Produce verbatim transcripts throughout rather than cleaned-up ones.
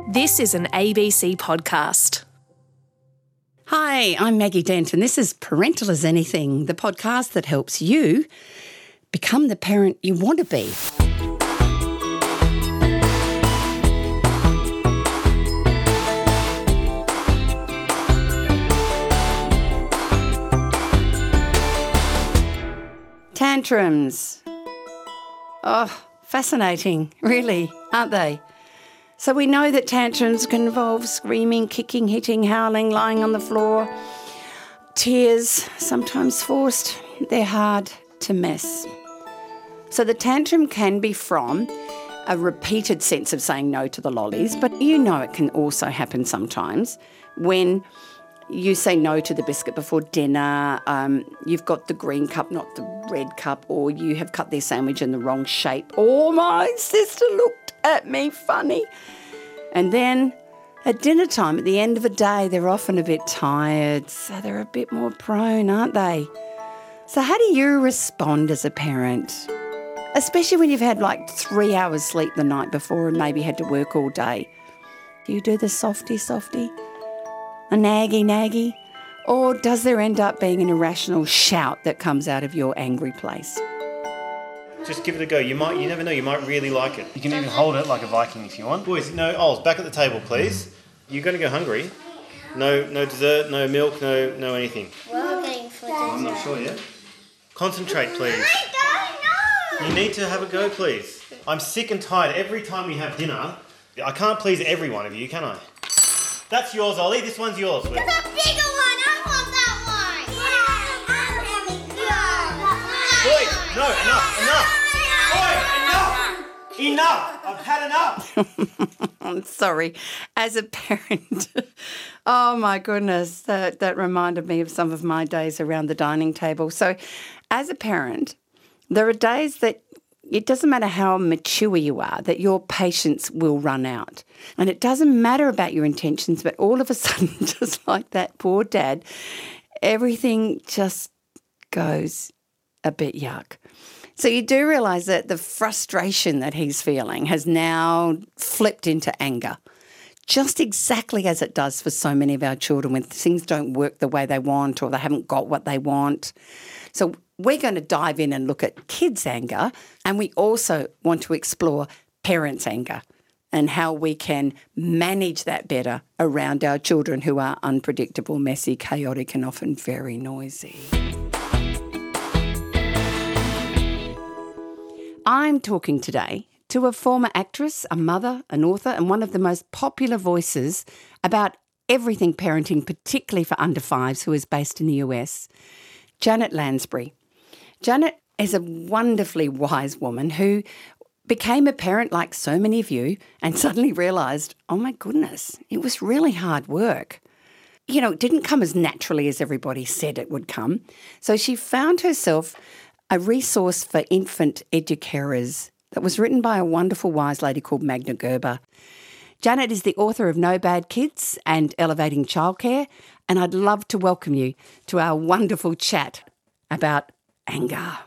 This is an A B C podcast. Hi, I'm Maggie Dent, and this is Parental as Anything, the podcast that helps you become the parent you want to be. Tantrums. Oh, fascinating, really, aren't they? So we know that tantrums can involve screaming, kicking, hitting, howling, lying on the floor, tears, sometimes forced. They're hard to miss. So the tantrum can be from a repeated sense of saying no to the lollies, but you know it can also happen sometimes when you say no to the biscuit before dinner, um, you've got the green cup, not the red cup, or you have cut their sandwich in the wrong shape. Or my sister looked at me funny. And then at dinner time, at the end of the day, they're often a bit tired, so they're a bit more prone, aren't they? So how do you respond as a parent? Especially when you've had like three hours sleep the night before and maybe had to work all day. Do you do the softy, softy? A naggy, naggy? Or does there end up being an irrational shout that comes out of your angry place? Just give it a go. You might, you never know, you might really like it. You can even hold it like a Viking if you want. Boys, no, Ols, back at the table, please. You're going to go hungry. No no dessert, no milk, no no anything. We're going for dessert. I'm not sure yet. Concentrate, please. I don't know. You need to have a go, please. I'm sick and tired. Every time we have dinner, I can't please every one of you, can I? That's yours, Ollie. This one's yours. It's a bigger one. I want that one. Yeah, I'm having good. Boys, no, enough, enough. Boys, enough. Enough. I've had enough. I'm sorry. As a parent, oh my goodness, that, that reminded me of some of my days around the dining table. So as a parent, there are days that it doesn't matter how mature you are, that your patience will run out. And it doesn't matter about your intentions, but all of a sudden, just like that poor dad, everything just goes a bit yuck. So you do realise that the frustration that he's feeling has now flipped into anger, just exactly as it does for so many of our children when things don't work the way they want or they haven't got what they want. So we're going to dive in and look at kids' anger, and we also want to explore parents' anger and how we can manage that better around our children who are unpredictable, messy, chaotic, and often very noisy. I'm talking today to a former actress, a mother, an author, and one of the most popular voices about everything parenting, particularly for under fives, who is based in the U S, Janet Lansbury. Janet is a wonderfully wise woman who became a parent like so many of you and suddenly realised, oh my goodness, it was really hard work. You know, it didn't come as naturally as everybody said it would come. So she found herself a resource for infant educarers that was written by a wonderful wise lady called Magda Gerber. Janet is the author of No Bad Kids and Elevating Childcare, and I'd love to welcome you to our wonderful chat about anger.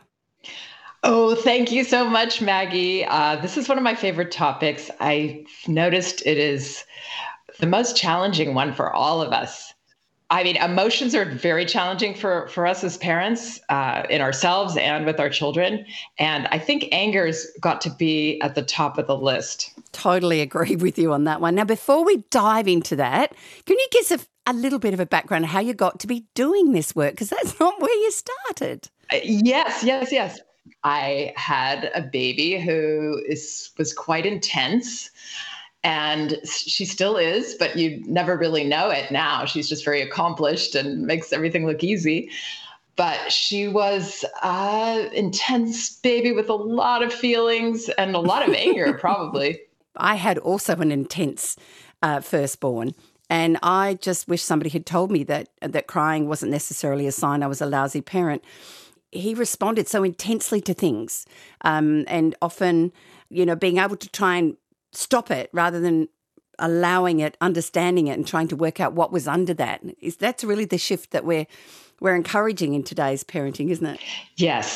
Oh, thank you so much, Maggie. Uh, this is one of my favorite topics. I've noticed it is the most challenging one for all of us. I mean, emotions are very challenging for, for us as parents, uh, in ourselves and with our children. And I think anger's got to be at the top of the list. Totally agree with you on that one. Now, before we dive into that, can you give us a, a little bit of a background on how you got to be doing this work? Because that's not where you started. Uh, yes, yes, yes. I had a baby who is was quite intense. And she still is, but you never really know it now. She's just very accomplished and makes everything look easy. But she was an intense baby with a lot of feelings and a lot of anger, probably. I had also an intense uh, firstborn. And I just wish somebody had told me that that crying wasn't necessarily a sign I was a lousy parent. He responded so intensely to things, um, and often, you know, being able to try and stop it rather than allowing it, understanding it and trying to work out what was under that. Is that's really the shift that we're we're encouraging in today's parenting, isn't it? Yes.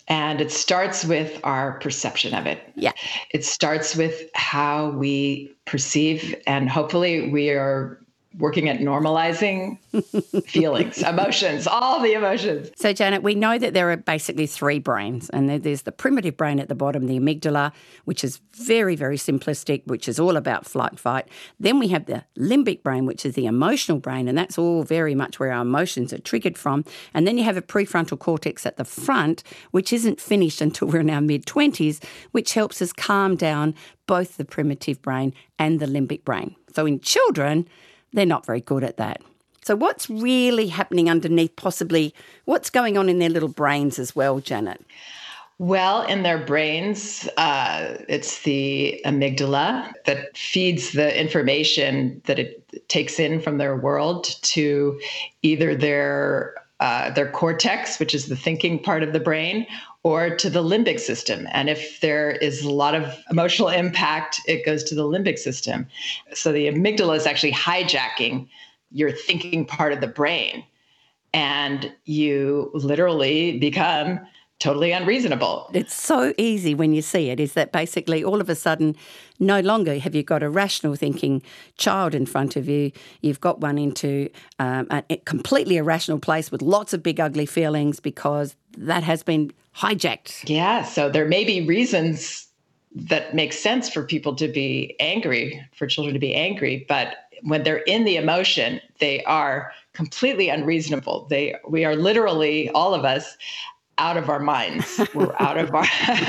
And it starts with our perception of it. Yeah. It starts with how we perceive, and hopefully we are working at normalizing feelings, emotions, all the emotions. So, Janet, we know that there are basically three brains, and there's the primitive brain at the bottom, the amygdala, which is very, very simplistic, which is all about flight, fight. Then we have the limbic brain, which is the emotional brain, and that's all very much where our emotions are triggered from. And then you have a prefrontal cortex at the front, which isn't finished until we're in our mid-twenties, which helps us calm down both the primitive brain and the limbic brain. So in children, they're not very good at that. So what's really happening underneath, possibly, what's going on in their little brains as well, Janet? Well, in their brains, uh, it's the amygdala that feeds the information that it takes in from their world to either their uh, their cortex, which is the thinking part of the brain, or to the limbic system. And if there is a lot of emotional impact, it goes to the limbic system. So the amygdala is actually hijacking your thinking part of the brain, and you literally become totally unreasonable. It's so easy when you see it, is that basically all of a sudden, no longer have you got a rational thinking child in front of you. You've got one into um, a completely irrational place with lots of big, ugly feelings because that has been hijacked. Yeah, so there may be reasons that make sense for people to be angry, for children to be angry, but when they're in the emotion, they are completely unreasonable. They, we are literally, all of us, out of our minds. We're out of our,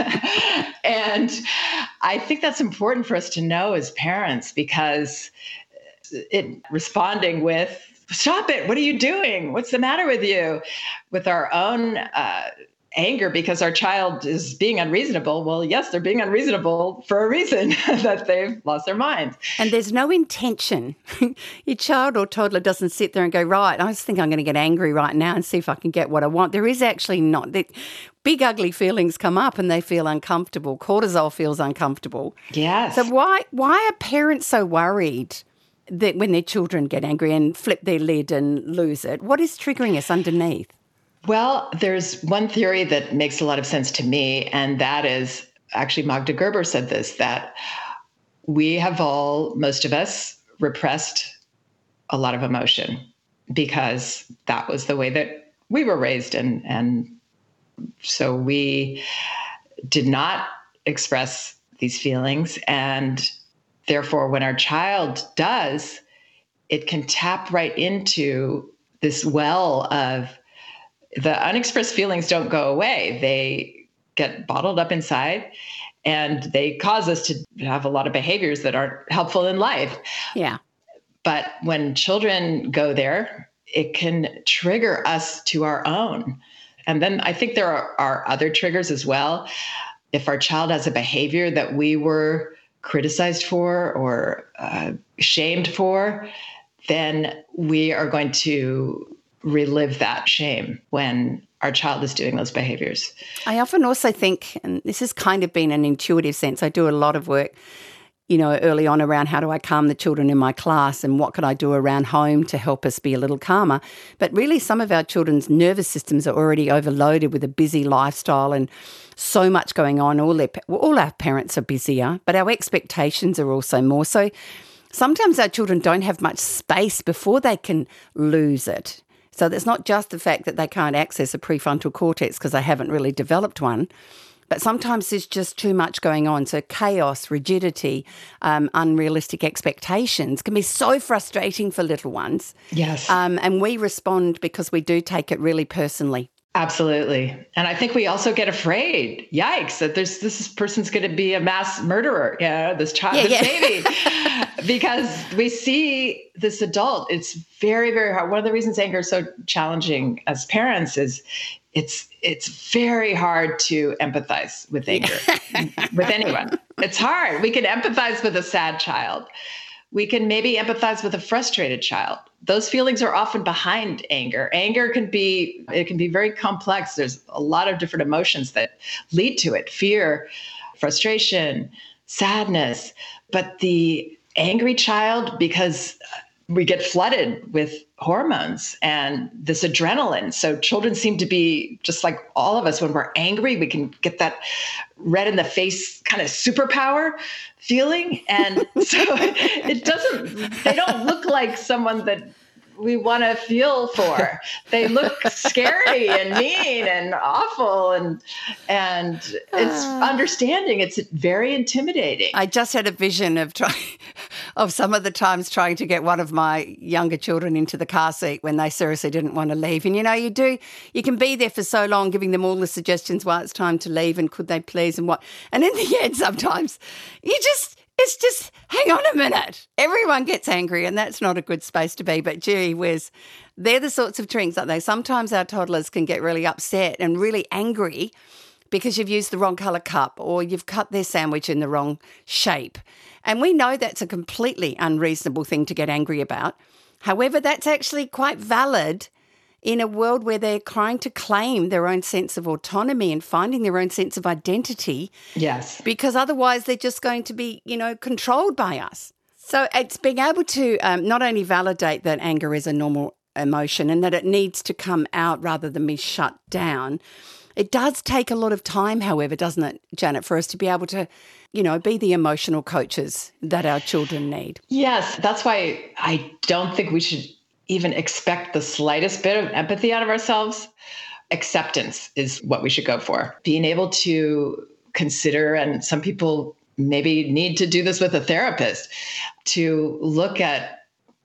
and I think that's important for us to know as parents, because it responding with, stop it, what are you doing? What's the matter with you? With our own uh, anger because our child is being unreasonable. Well, yes, they're being unreasonable for a reason, that they've lost their minds. And there's no intention. Your child or toddler doesn't sit there and go, right, I just think I'm going to get angry right now and see if I can get what I want. There is actually not. The big ugly feelings come up and they feel uncomfortable. Cortisol feels uncomfortable. Yes. So why why are parents so worried that when their children get angry and flip their lid and lose it? What is triggering us underneath? Well, there's one theory that makes a lot of sense to me, and that is, actually Magda Gerber said this, that we have all, most of us, repressed a lot of emotion because that was the way that we were raised. And, and so we did not express these feelings. And therefore, when our child does, it can tap right into this well of, the unexpressed feelings don't go away. They get bottled up inside, and they cause us to have a lot of behaviors that aren't helpful in life. Yeah. But when children go there, it can trigger us to our own. And then I think there are, are other triggers as well. If our child has a behavior that we were criticized for or uh, shamed for, then we are going to relive that shame when our child is doing those behaviors. I often also think, and this has kind of been an intuitive sense, I do a lot of work, you know, early on around how do I calm the children in my class and what could I do around home to help us be a little calmer. But really some of our children's nervous systems are already overloaded with a busy lifestyle and so much going on. All, their, all our parents are busier, but our expectations are also more. So sometimes our children don't have much space before they can lose it. So it's not just the fact that they can't access a prefrontal cortex because they haven't really developed one, but sometimes there's just too much going on. So chaos, rigidity, um, unrealistic expectations can be so frustrating for little ones. Yes. Um, and we respond because we do take it really personally. Absolutely. And I think we also get afraid. Yikes, that there's this person's going to be a mass murderer, yeah, this child, yeah, this yeah. baby, because we see this adult. It's very, very hard. One of the reasons anger is so challenging as parents is it's it's very hard to empathize with anger, with anyone. It's hard. We can empathize with a sad child. We can maybe empathize with a frustrated child. Those feelings are often behind anger. Anger can be, it can be very complex. There's a lot of different emotions that lead to it. Fear, frustration, sadness. But the angry child, because we get flooded with hormones and this adrenaline. So children seem to be just like all of us. When we're angry, we can get that red in the face kind of superpower feeling. And so it doesn't, they don't look like someone that we want to feel for. They look scary and mean and awful, and and it's uh, understanding. It's very intimidating. I just had a vision of trying, of some of the times trying to get one of my younger children into the car seat when they seriously didn't want to leave. And you know, you do, you can be there for so long, giving them all the suggestions why it's time to leave and could they please and what. And in the end, sometimes you just. It's just, hang on a minute. Everyone gets angry and that's not a good space to be. But gee whiz, they're the sorts of drinks, aren't they? Sometimes our toddlers can get really upset and really angry because you've used the wrong colour cup or you've cut their sandwich in the wrong shape. And we know that's a completely unreasonable thing to get angry about. However, that's actually quite valid in a world where they're trying to claim their own sense of autonomy and finding their own sense of identity. Yes. Because otherwise they're just going to be, you know, controlled by us. So it's being able to um, not only validate that anger is a normal emotion and that it needs to come out rather than be shut down. It does take a lot of time, however, doesn't it, Janet, for us to be able to, you know, be the emotional coaches that our children need. Yes, that's why I don't think we should even expect the slightest bit of empathy out of ourselves. Acceptance is what we should go for. Being able to consider, and some people maybe need to do this with a therapist, to look at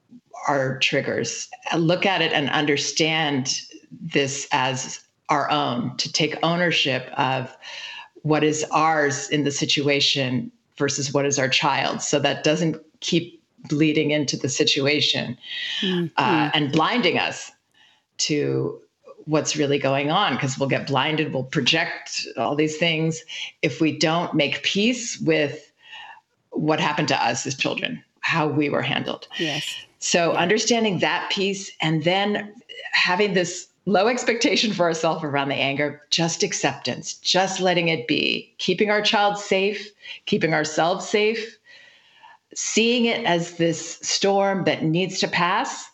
our triggers, look at it and understand this as our own, to take ownership of what is ours in the situation versus what is our child. So that doesn't keep bleeding into the situation mm-hmm. uh, and blinding us to what's really going on, because we'll get blinded, we'll project all these things if we don't make peace with what happened to us as children, how we were handled. Yes. So yeah. Understanding that piece and then having this low expectation for ourselves around the anger, just acceptance, just letting it be, keeping our child safe, keeping ourselves safe, seeing it as this storm that needs to pass.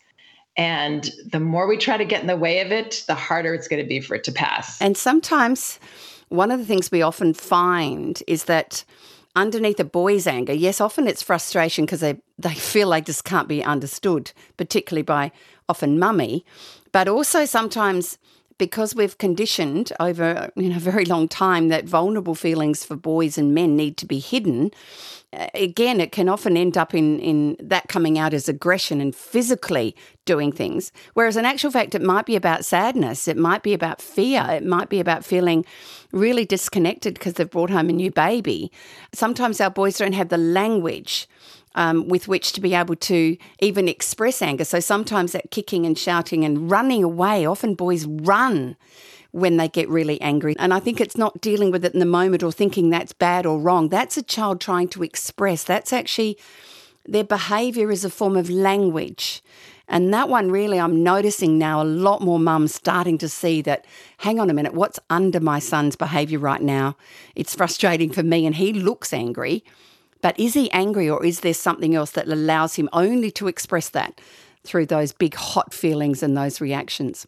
And the more we try to get in the way of it, the harder it's going to be for it to pass. And sometimes one of the things we often find is that underneath a boy's anger, yes, often it's frustration because they, they feel they just can't be understood, particularly by often mummy, but also sometimes because we've conditioned over you know, a very long time that vulnerable feelings for boys and men need to be hidden. Again, it can often end up in, in that coming out as aggression and physically doing things, whereas in actual fact, it might be about sadness. It might be about fear. It might be about feeling really disconnected because they've brought home a new baby. Sometimes our boys don't have the language Um, with which to be able to even express anger. So sometimes that kicking and shouting and running away, often boys run when they get really angry. And I think it's not dealing with it in the moment or thinking that's bad or wrong. That's a child trying to express. That's actually, their behaviour is a form of language. And that one really, I'm noticing now a lot more mums starting to see that, hang on a minute, what's under my son's behaviour right now? It's frustrating for me and he looks angry. But is he angry, or is there something else that allows him only to express that through those big hot feelings and those reactions?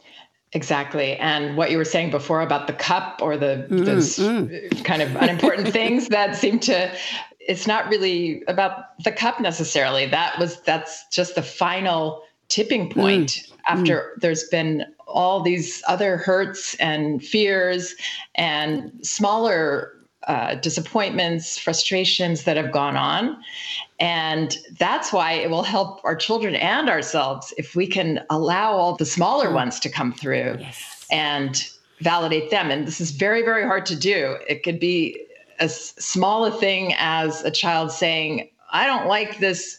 Exactly. And what you were saying before about the cup or the mm, those mm. kind of unimportant things that seem to, it's not really about the cup necessarily. That was, that's just the final tipping point mm, after mm. there's been all these other hurts and fears and smaller Uh, disappointments, frustrations that have gone on. And that's why it will help our children and ourselves if we can allow all the smaller ones to come through yes. and validate them. And this is very, very hard to do. It could be as small a thing as a child saying, I don't like this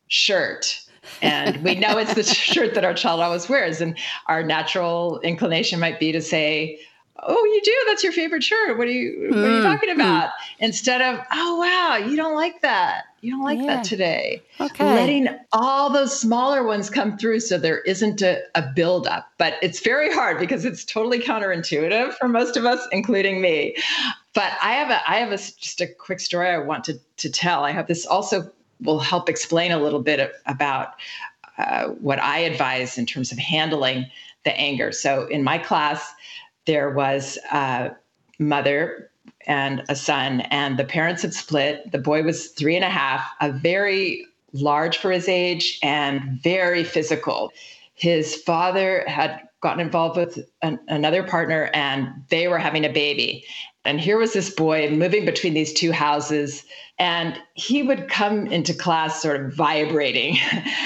shirt. And we know it's the shirt that our child always wears. And our natural inclination might be to say, oh, you do? That's your favorite shirt. What are you, what are you talking about? Instead of, oh, wow, you don't like that. You don't like yeah. that today. Okay. Letting all those smaller ones come through so there isn't a, a buildup. But it's very hard because it's totally counterintuitive for most of us, including me. But I have a, I have a, just a quick story I want to, to tell. I have this also will help explain a little bit about uh, what I advise in terms of handling the anger. So in my class, there was a mother and a son, and the parents had split. The boy was three and a half, a very large for his age and very physical. His father had gotten involved with an, another partner, and they were having a baby. And here was this boy moving between these two houses, and he would come into class sort of vibrating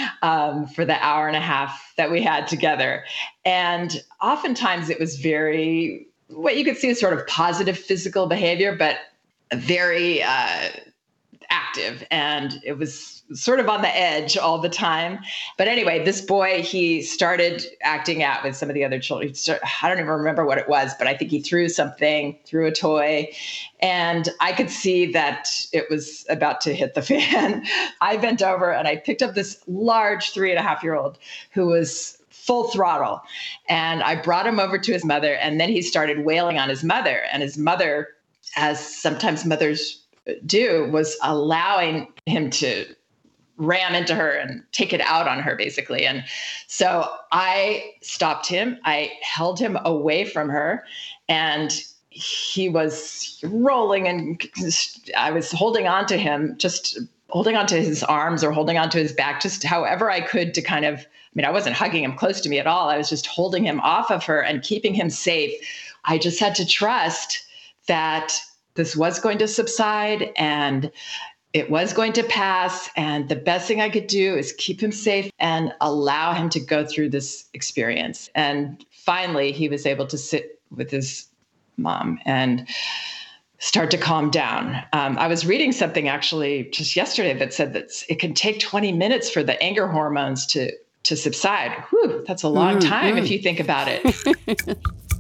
um, for the hour and a half that we had together. And oftentimes it was very, what you could see as sort of positive physical behavior, but very uh, active. And it was sort of on the edge all the time. But anyway, this boy, he started acting out with some of the other children. Started, I don't even remember what it was, but I think he threw something, threw a toy. And I could see that it was about to hit the fan. I bent over and I picked up this large three and a half year old who was full throttle. And I brought him over to his mother, and then he started wailing on his mother. And his mother, as sometimes mothers do, was allowing him to ram into her and take it out on her, basically. And so I stopped him. I held him away from her, and he was rolling, and I was holding on to him, just holding onto his arms or holding onto his back, just however I could to kind of, I mean, I wasn't hugging him close to me at all. I was just holding him off of her and keeping him safe. I just had to trust that this was going to subside and it was going to pass. And the best thing I could do is keep him safe and allow him to go through this experience. And finally, he was able to sit with his mom and start to calm down. Um, I was reading something actually just yesterday that said that it can take twenty minutes for the anger hormones to, to subside. Whew, that's a long mm, time mm. if you think about it.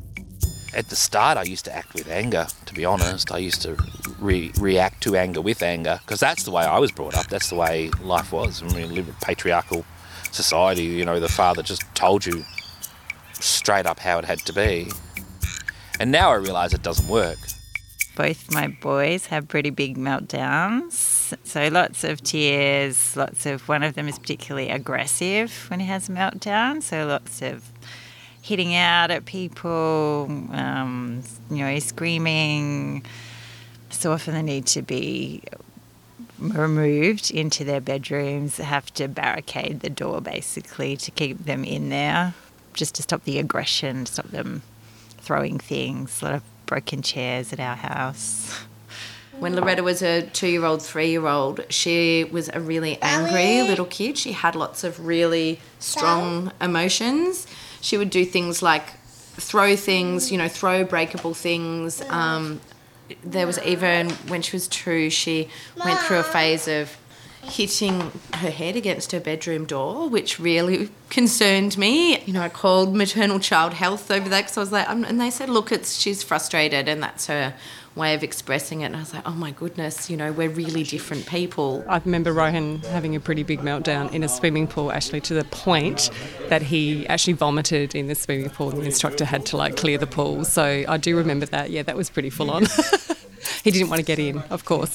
At the start, I used to act with anger, to be honest. I used to re- react to anger with anger, because that's the way I was brought up. That's the way life was. I mean, we live in a patriarchal society. You know, the father just told you straight up how it had to be. And now I realise it doesn't work. Both my boys have pretty big meltdowns. So lots of tears, lots of, one of them is particularly aggressive when he has a meltdown. So lots of hitting out at people, um, you know, screaming. So often they need to be removed into their bedrooms, have to barricade the door basically to keep them in there, just to stop the aggression, stop them throwing things, a lot of broken chairs at our house. When Loretta was a two-year-old, three-year-old, she was a really angry little kid. She had lots of really strong emotions. She would do things like throw things, you know, throw breakable things. Um, there was even, when she was two, she went through a phase of hitting her head against her bedroom door, which really concerned me. You know, I called maternal child health over that because I was like, um, and they said, look, it's she's frustrated and that's her way of expressing it. And I was like, oh my goodness, you know, we're really different people. I remember Rohan having a pretty big meltdown in a swimming pool, actually, to the point that he actually vomited in the swimming pool and the instructor had to like clear the pool. So I do remember that. Yeah, that was pretty full on. He didn't want to get in, of course.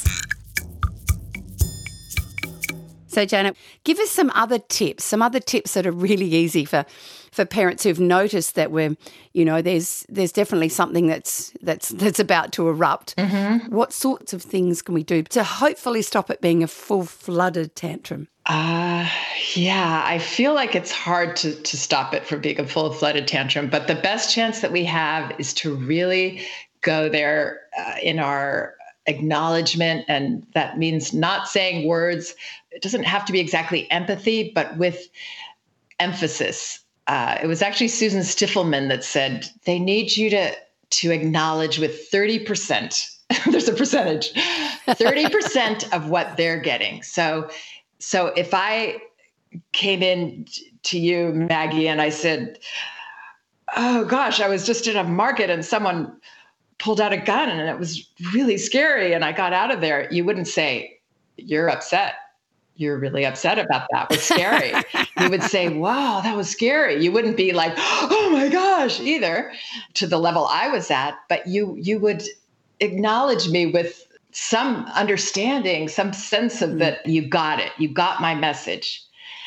So Janet, give us some other tips, some other tips that are really easy for for parents who've noticed that we're, you know, there's there's definitely something that's that's that's about to erupt. Mm-hmm. What sorts of things can we do to hopefully stop it being a full-flooded tantrum? Uh, yeah, I feel like it's hard to, to stop it from being a full-flooded tantrum, but the best chance that we have is to really go there uh, in our acknowledgement, and that means not saying words. It doesn't have to be exactly empathy, but with emphasis. Uh, it was actually Susan Stiffelman that said, they need you to, to acknowledge with thirty percent. There's a percentage, thirty percent of what they're getting. So, so if I came in to you, Maggie, and I said, oh gosh, I was just in a market and someone pulled out a gun and it was really scary and I got out of there, you wouldn't say, you're upset. You're really upset about that. It was scary. You would say, wow, that was scary. You wouldn't be like, oh my gosh, either, to the level I was at, but you you would acknowledge me with some understanding, some sense of that you got it, you got my message.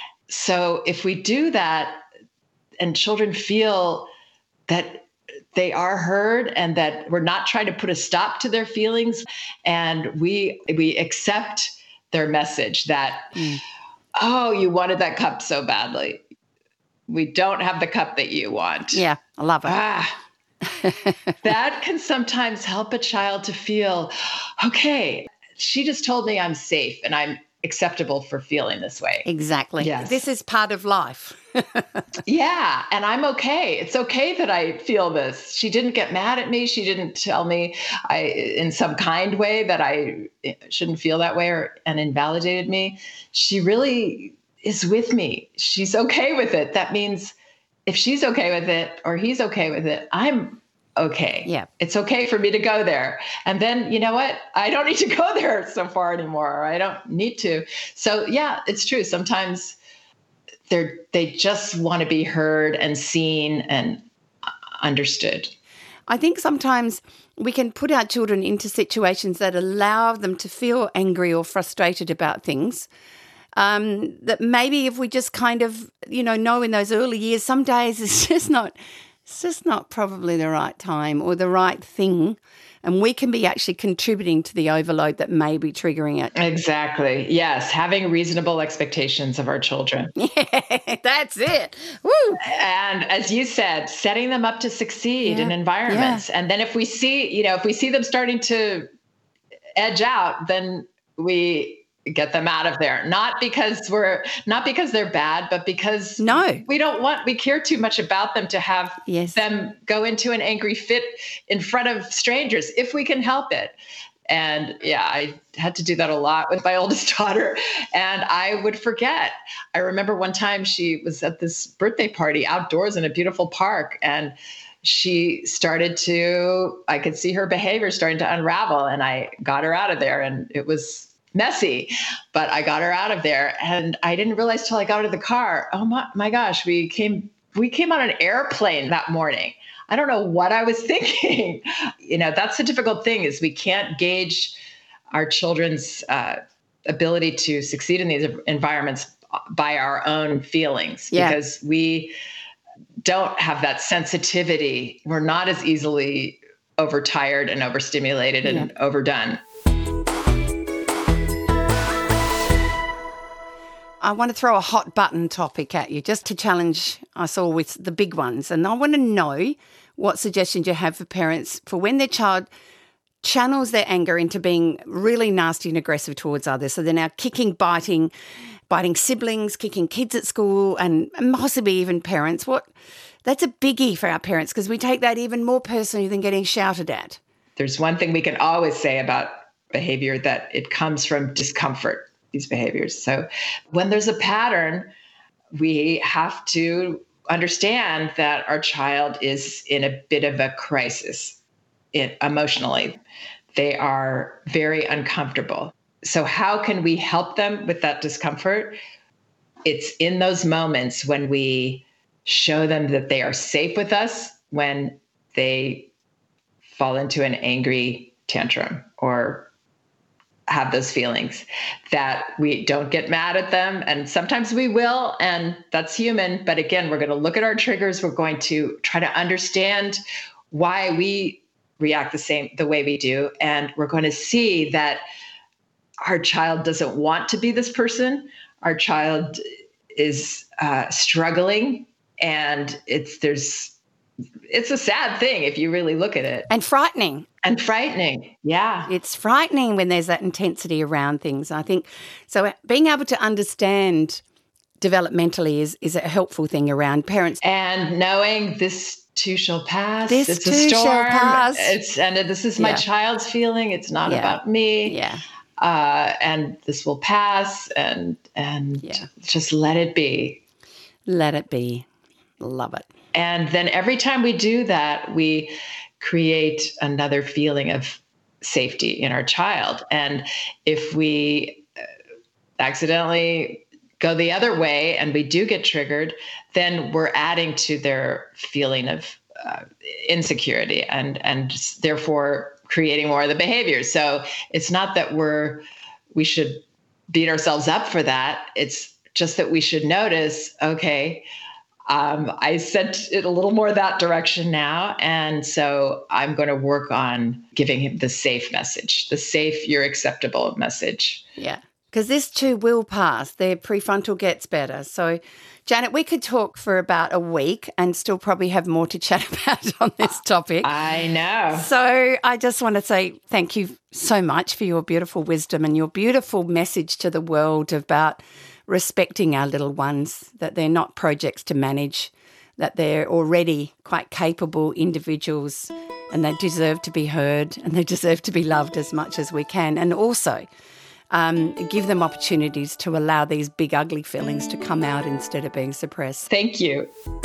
So if we do that and children feel that they are heard and that we're not trying to put a stop to their feelings, and we we accept their message that, mm. oh, you wanted that cup so badly. We don't have the cup that you want. Yeah, I love it. Ah, that can sometimes help a child to feel, okay, she just told me I'm safe and I'm acceptable for feeling this way. Exactly. Yes. This is part of life. Yeah. And I'm okay. It's okay that I feel this. She didn't get mad at me. She didn't tell me I, in some kind way that I shouldn't feel that way or and invalidated me. She really is with me. She's okay with it. That means if she's okay with it or he's okay with it, I'm okay. Yeah. It's okay for me to go there. And then, you know what? I don't need to go there so far anymore. Or I don't need to. So yeah, it's true. Sometimes they're, they just want to be heard and seen and understood. I think sometimes we can put our children into situations that allow them to feel angry or frustrated about things. Um, that maybe if we just kind of, you know, know in those early years, some days it's just not, it's just not probably the right time or the right thing. And we can be actually contributing to the overload that may be triggering it. Exactly. Yes. Having reasonable expectations of our children. Yeah, that's it. Woo. And as you said, setting them up to succeed Yeah. in environments. Yeah. And then if we see, you know, if we see them starting to edge out, then we get them out of there. Not because we're not because they're bad, but because no, we don't want, we care too much about them to have yes. them go into an angry fit in front of strangers if we can help it. And yeah, I had to do that a lot with my oldest daughter, and I would forget. I remember one time she was at this birthday party outdoors in a beautiful park, and she started to, I could see her behavior starting to unravel, and I got her out of there, and it was messy, but I got her out of there, and I didn't realize till I got out of the car. Oh my, my gosh, we came, we came on an airplane that morning. I don't know what I was thinking. You know, that's the difficult thing is we can't gauge our children's uh, ability to succeed in these environments by our own feelings Yeah. because we don't have that sensitivity. We're not as easily overtired and overstimulated and Yeah. overdone. I want to throw a hot button topic at you just to challenge us all with the big ones. And I want to know what suggestions you have for parents for when their child channels their anger into being really nasty and aggressive towards others. So they're now kicking, biting, biting siblings, kicking kids at school and possibly even parents. What? That's a biggie for our parents because we take that even more personally than getting shouted at. There's one thing we can always say about behavior, that it comes from discomfort. These behaviors. So when there's a pattern, we have to understand that our child is in a bit of a crisis it, emotionally. They are very uncomfortable. So how can we help them with that discomfort? It's in those moments when we show them that they are safe with us, when they fall into an angry tantrum or have those feelings, that we don't get mad at them. And sometimes we will, and that's human. But again, we're going to look at our triggers. We're going to try to understand why we react the same, the way we do. And we're going to see that our child doesn't want to be this person. Our child is uh, struggling, and it's, there's, it's a sad thing if you really look at it. And frightening. And frightening, yeah. It's frightening when there's that intensity around things, I think. So being able to understand developmentally is, is a helpful thing around parents. And knowing this too shall pass. This it's too a storm. shall pass. It's, and this is my Yeah. child's feeling. It's not Yeah. about me. Yeah. Uh, and this will pass, and and Yeah. just let it be. Let it be. Love it. And then every time we do that, we create another feeling of safety in our child. And if we accidentally go the other way and we do get triggered, then we're adding to their feeling of uh, insecurity and, and therefore creating more of the behaviors. So it's not that we're, we should beat ourselves up for that. It's just that we should notice, okay, um, I sent it a little more that direction now. And so I'm going to work on giving him the safe message, the safe, you're acceptable message. Yeah. Because this too will pass. Their prefrontal gets better. So, Janet, we could talk for about a week and still probably have more to chat about on this topic. I know. So I just want to say thank you so much for your beautiful wisdom and your beautiful message to the world about respecting our little ones, that they're not projects to manage, that they're already quite capable individuals and they deserve to be heard and they deserve to be loved as much as we can. And also, Um, give them opportunities to allow these big, ugly feelings to come out instead of being suppressed. Thank you.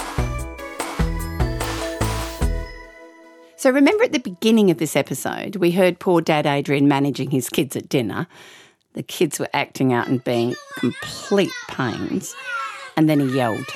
So remember at the beginning of this episode, we heard poor Dad Adrian managing his kids at dinner. The kids were acting out and being complete pains. And then he yelled.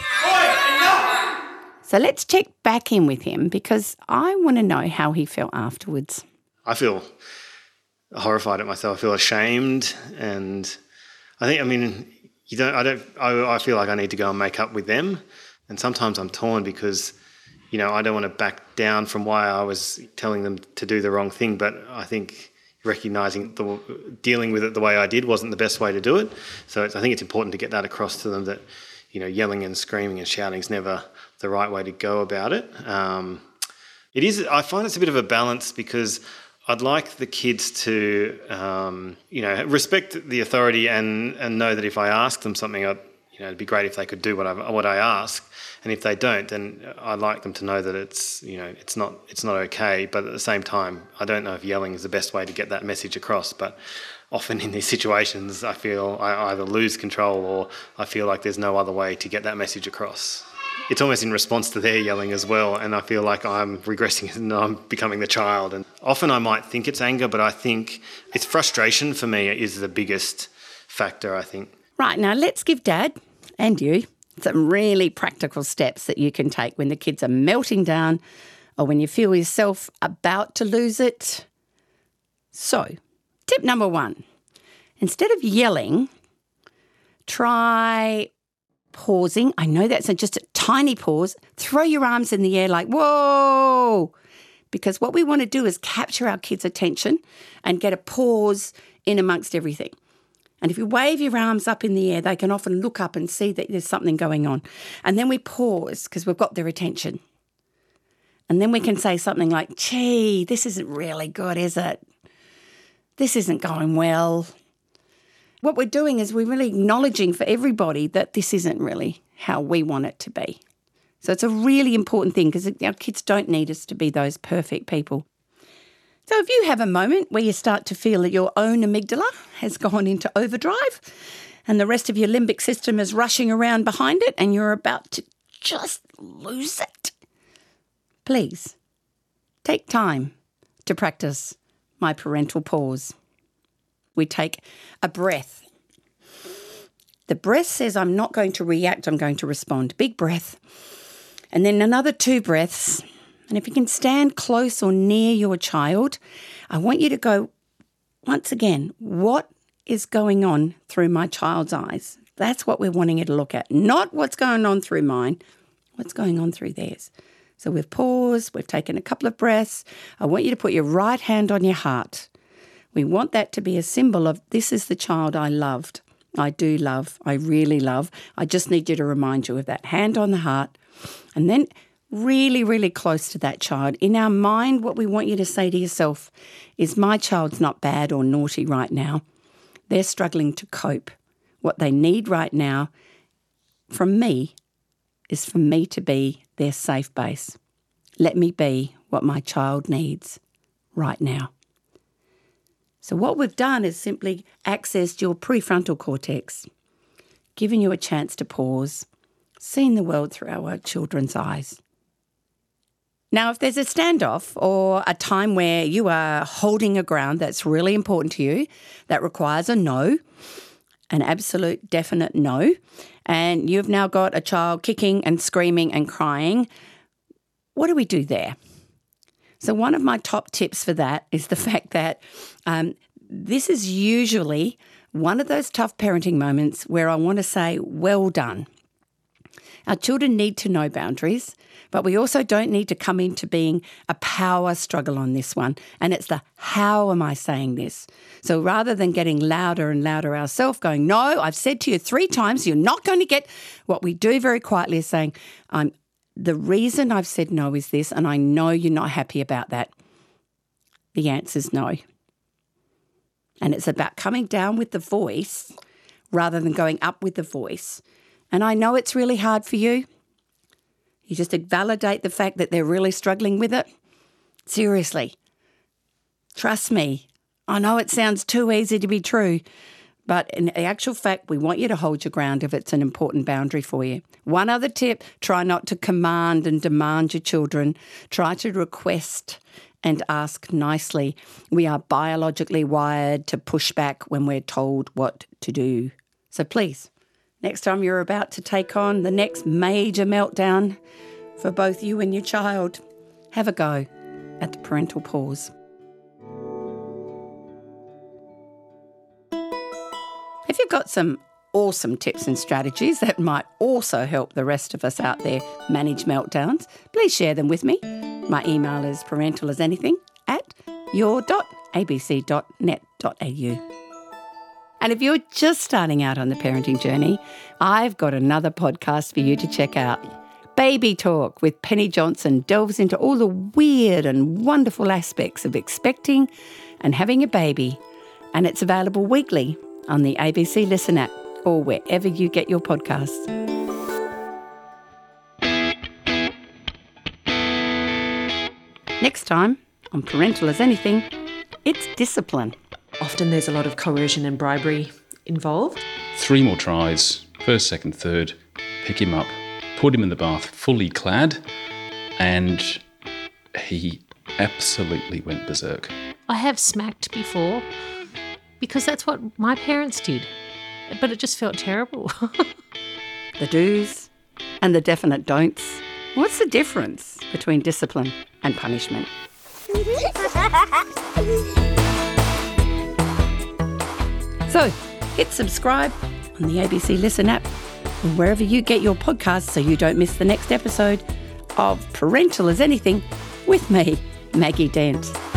So let's check back in with him because I want to know how he felt afterwards. I feel horrified at myself. I feel ashamed, and I think, I mean, you don't. I don't. I, I feel like I need to go and make up with them, and sometimes I'm torn because, you know, I don't want to back down from why I was telling them to do the wrong thing, but I think recognising the dealing with it the way I did wasn't the best way to do it. So it's, I think it's important to get that across to them that, you know, yelling and screaming and shouting is never the right way to go about it. Um, it is. I find it's a bit of a balance because I'd like the kids to, um, you know, respect the authority and, and know that if I ask them something, I'd, you know, it'd be great if they could do what I what I ask, and if they don't, then I'd like them to know that it's, you know, it's not it's not okay. But at the same time, I don't know if yelling is the best way to get that message across. But often in these situations, I feel I either lose control or I feel like there's no other way to get that message across. It's almost in response to their yelling as well, and I feel like I'm regressing and I'm becoming the child. And often I might think it's anger, but I think it's frustration for me is the biggest factor, I think. Right, now let's give Dad and you some really practical steps that you can take when the kids are melting down or when you feel yourself about to lose it. So, tip number one, instead of yelling, try pausing. I know that's just a tiny pause. Throw your arms in the air like, whoa, because what we want to do is capture our kids' attention and get a pause in amongst everything. And if you wave your arms up in the air, they can often look up and see that there's something going on. And then we pause because we've got their attention. And then we can say something like, gee, this isn't really good, is it? This isn't going well. What we're doing is we're really acknowledging for everybody that this isn't really how we want it to be. So it's a really important thing because our kids don't need us to be those perfect people. So if you have a moment where you start to feel that your own amygdala has gone into overdrive and the rest of your limbic system is rushing around behind it and you're about to just lose it, please take time to practice my parental pause. We take a breath. The breath says, I'm not going to react, I'm going to respond. Big breath. And then another two breaths. And if you can stand close or near your child, I want you to go, once again, what is going on through my child's eyes? That's what we're wanting you to look at. Not what's going on through mine, what's going on through theirs. So we've paused, we've taken a couple of breaths. I want you to put your right hand on your heart. We want that to be a symbol of this is the child I loved. I do love. I really love. I just need you to remind you of that. Hand on the heart. And then really, really close to that child. In our mind, what we want you to say to yourself is my child's not bad or naughty right now. They're struggling to cope. What they need right now from me is for me to be their safe base. Let me be what my child needs right now. So what we've done is simply accessed your prefrontal cortex, given you a chance to pause, seeing the world through our children's eyes. Now, if there's a standoff or a time where you are holding a ground that's really important to you, that requires a no, an absolute definite no, and you've now got a child kicking and screaming and crying, what do we do there? So one of my top tips for that is the fact that um, this is usually one of those tough parenting moments where I want to say, well done. Our children need to know boundaries, but we also don't need to come into being a power struggle on this one. And it's the how am I saying this? So rather than getting louder and louder ourselves, going, no, I've said to you three times, you're not going to get, what we do very quietly is saying, I'm the reason I've said no is this, and I know you're not happy about that. The answer's no. And it's about coming down with the voice rather than going up with the voice. And I know it's really hard for you. You just validate the fact that they're really struggling with it. Seriously. Trust me. I know it sounds too easy to be true, but in actual fact, we want you to hold your ground if it's an important boundary for you. One other tip, try not to command and demand your children. Try to request and ask nicely. We are biologically wired to push back when we're told what to do. So please, next time you're about to take on the next major meltdown for both you and your child, have a go at the parental pause. If you've got some awesome tips and strategies that might also help the rest of us out there manage meltdowns, please share them with me. My email is parentalisanything at your dot a b c dot net dot a u. And if you're just starting out on the parenting journey, I've got another podcast for you to check out. Baby Talk with Penny Johnson delves into all the weird and wonderful aspects of expecting and having a baby. And it's available weekly on the A B C Listen app or wherever you get your podcasts. Next time on Parental as Anything, it's discipline. Often there's a lot of coercion and bribery involved. Three more tries, first, second, third, pick him up, put him in the bath fully clad, and he absolutely went berserk. I have smacked before because that's what my parents did, but it just felt terrible. The do's and the definite don'ts. What's the difference between discipline and punishment? So, hit subscribe on the A B C Listen app and wherever you get your podcasts so you don't miss the next episode of Parental as Anything with me, Maggie Dent.